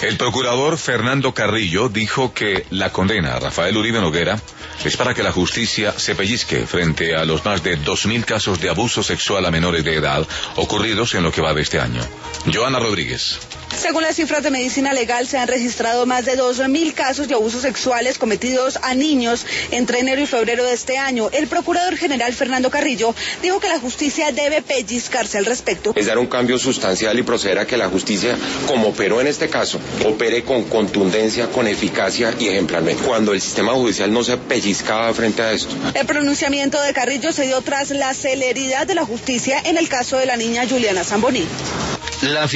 El procurador Fernando Carrillo dijo que la condena a Rafael Uribe Noguera es para que la justicia se pellizque frente a los más de 2.000 casos de abuso sexual a menores de edad ocurridos en lo que va de este año. Joana Rodríguez. Según las cifras de Medicina Legal, se han registrado más de 2.000 casos de abusos sexuales cometidos a niños entre enero y febrero de este año. El procurador general Fernando Carrillo dijo que la justicia debe pellizcarse al respecto. Es dar un cambio sustancial y proceder a que la justicia, como operó en este caso, opere con contundencia, con eficacia y ejemplarmente. Cuando el sistema judicial no se pellizcaba frente a esto. El pronunciamiento de Carrillo se dio tras la celeridad de la justicia en el caso de la niña Juliana Zamboní.